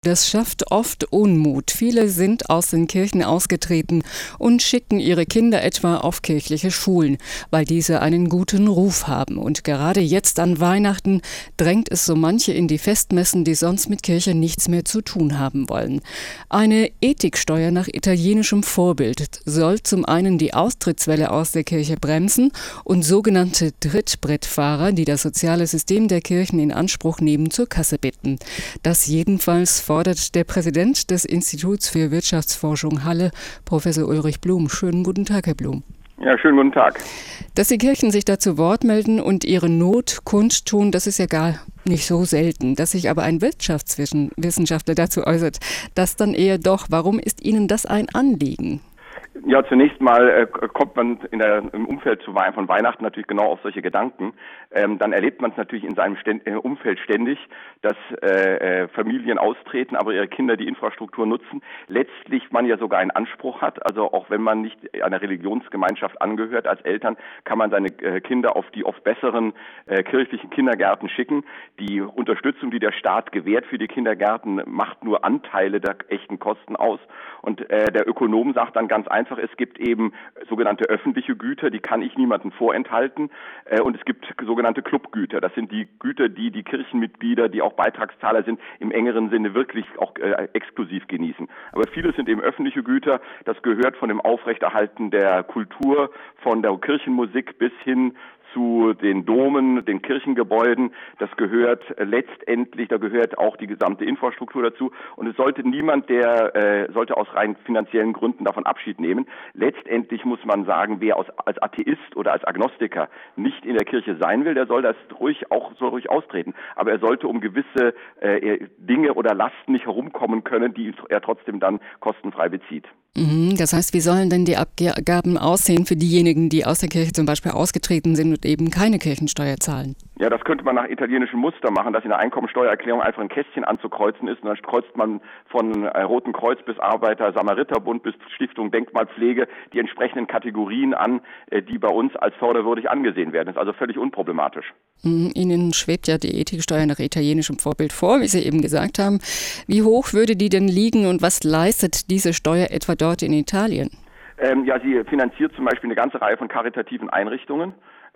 Das schafft oft Unmut. Viele sind aus den Kirchen ausgetreten und schicken ihre Kinder etwa auf kirchliche Schulen, weil diese einen guten Ruf haben. Und gerade jetzt an Weihnachten drängt es so manche in die Festmessen, die sonst mit Kirche nichts mehr zu tun haben wollen. Eine Ethiksteuer nach italienischem Vorbild soll zum einen die Austrittswelle aus der Kirche bremsen und sogenannte Trittbrettfahrer, die das soziale System der Kirchen in Anspruch nehmen, zur Kasse bitten. Das jedenfalls fordert der Präsident des Instituts für Wirtschaftsforschung Halle, Professor Ulrich Blum. Schönen guten Tag, Herr Blum. Ja, schönen guten Tag. Dass die Kirchen sich da zu Wort melden und ihre Not kundtun, das ist ja gar nicht so selten. Dass sich aber ein Wirtschaftswissenschaftler dazu äußert, das dann eher doch. Warum ist Ihnen das ein Anliegen? Ja, zunächst mal kommt man im Umfeld von Weihnachten natürlich genau auf solche Gedanken. Dann erlebt man es natürlich in seinem Umfeld ständig, dass Familien austreten, aber ihre Kinder die Infrastruktur nutzen. Letztlich man ja sogar einen Anspruch hat, also auch wenn man nicht einer Religionsgemeinschaft angehört als Eltern, kann man seine Kinder auf die oft besseren kirchlichen Kindergärten schicken. Die Unterstützung, die der Staat gewährt für die Kindergärten, macht nur Anteile der echten Kosten aus. Und der Ökonom sagt dann ganz einfach, es gibt eben sogenannte öffentliche Güter, die kann ich niemandem vorenthalten. Und es gibt sogenannte Clubgüter. Das sind die Güter, die die Kirchenmitglieder, die auch Beitragszahler sind, im engeren Sinne wirklich auch exklusiv genießen. Aber viele sind eben öffentliche Güter. Das gehört von dem Aufrechterhalten der Kultur, von der Kirchenmusik bis hin zu den Domen, den Kirchengebäuden. Das gehört letztendlich, da gehört auch die gesamte Infrastruktur dazu. Und es sollte niemand, sollte aus rein finanziellen Gründen davon Abschied nehmen. Letztendlich muss man sagen, wer als Atheist oder als Agnostiker nicht in der Kirche sein will, der soll ruhig austreten. Aber er sollte um gewisse Dinge oder Lasten nicht herumkommen können, die er trotzdem dann kostenfrei bezieht. Das heißt, wie sollen denn die Abgaben aussehen für diejenigen, die aus der Kirche zum Beispiel ausgetreten sind und eben keine Kirchensteuer zahlen? Ja, das könnte man nach italienischem Muster machen, dass in der Einkommensteuererklärung einfach ein Kästchen anzukreuzen ist und dann kreuzt man von Roten Kreuz bis Arbeiter-Samariter-Bund bis Stiftung Denkmalpflege die entsprechenden Kategorien an, die bei uns als förderwürdig angesehen werden. Das ist also völlig unproblematisch. Ihnen schwebt ja die Ethiksteuer nach italienischem Vorbild vor, wie Sie eben gesagt haben. Wie hoch würde die denn liegen und was leistet diese Steuer etwa dort in Italien? Ja, sie finanziert zum Beispiel eine ganze Reihe von karitativen Einrichtungen.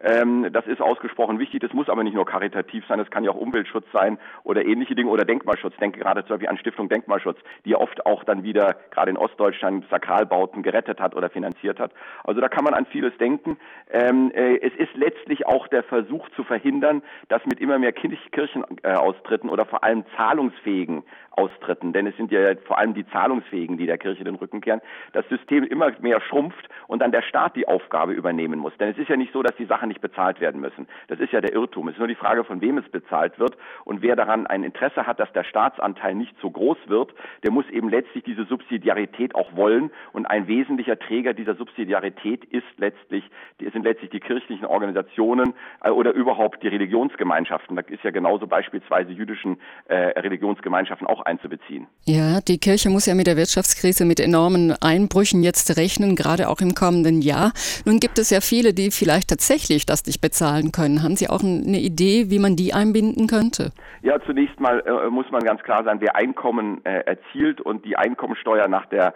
Das ist ausgesprochen wichtig. Das muss aber nicht nur karitativ sein, das kann ja auch Umweltschutz sein oder ähnliche Dinge oder Denkmalschutz. Ich denke gerade zum Beispiel an Stiftung Denkmalschutz, die ja oft auch dann wieder gerade in Ostdeutschland Sakralbauten gerettet hat oder finanziert hat. Also da kann man an vieles denken. Es ist letztlich auch der Versuch zu verhindern, dass mit immer mehr Kirchenaustritten oder vor allem zahlungsfähigen Austritten, denn es sind ja vor allem die Zahlungsfähigen, die der Kirche den Rücken kehren, das System immer mehr schrumpft und dann der Staat die Aufgabe übernehmen muss. Denn es ist ja nicht so, dass die Sachen nicht bezahlt werden müssen. Das ist ja der Irrtum. Es ist nur die Frage, von wem es bezahlt wird und wer daran ein Interesse hat, dass der Staatsanteil nicht so groß wird, der muss eben letztlich diese Subsidiarität auch wollen und ein wesentlicher Träger dieser Subsidiarität sind letztlich die kirchlichen Organisationen oder überhaupt die Religionsgemeinschaften. Da ist ja genauso beispielsweise jüdischen Religionsgemeinschaften auch einzubeziehen. Ja, die Kirche muss ja mit der Wirtschaftskrise, mit enormen Einbrüchen jetzt rechnen, gerade auch im kommenden Jahr. Nun gibt es ja viele, die vielleicht tatsächlich das nicht bezahlen können. Haben Sie auch eine Idee, wie man die einbinden könnte? Ja, zunächst mal muss man ganz klar sein, wer Einkommen erzielt und die Einkommensteuer nach der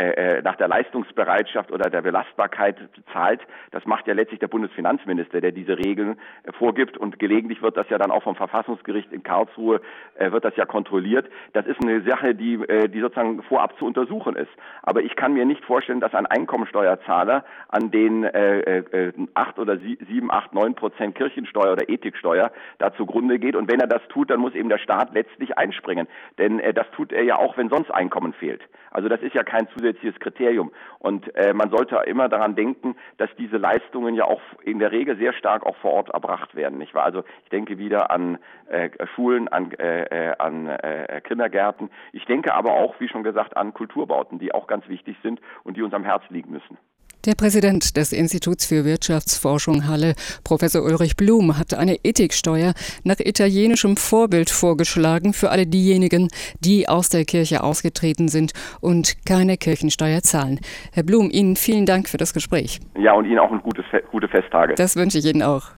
Leistungsbereitschaft oder der Belastbarkeit bezahlt. Das macht ja letztlich der Bundesfinanzminister, der diese Regeln vorgibt und gelegentlich wird das ja dann auch vom Verfassungsgericht in Karlsruhe wird das ja kontrolliert. Das ist eine Sache, die sozusagen vorab zu untersuchen ist. Aber ich kann mir nicht vorstellen, dass ein Einkommensteuerzahler an den 8 oder 7, 8, 9% Kirchensteuer oder Ethiksteuer da zugrunde geht. Und wenn er das tut, dann muss eben der Staat letztlich einspringen. Denn das tut er ja auch, wenn sonst Einkommen fehlt. Also das ist ja kein zusätzliches Kriterium. Und man sollte immer daran denken, dass diese Leistungen ja auch in der Regel sehr stark auch vor Ort erbracht werden, nicht wahr? Also ich denke wieder an Schulen, an Kindergärten. Ich denke aber auch, wie schon gesagt, an Kulturbauten, die auch ganz wichtig sind und die uns am Herzen liegen müssen. Der Präsident des Instituts für Wirtschaftsforschung Halle, Professor Ulrich Blum, hat eine Ethiksteuer nach italienischem Vorbild vorgeschlagen für alle diejenigen, die aus der Kirche ausgetreten sind und keine Kirchensteuer zahlen. Herr Blum, Ihnen vielen Dank für das Gespräch. Ja, und Ihnen auch gute Festtage. Das wünsche ich Ihnen auch.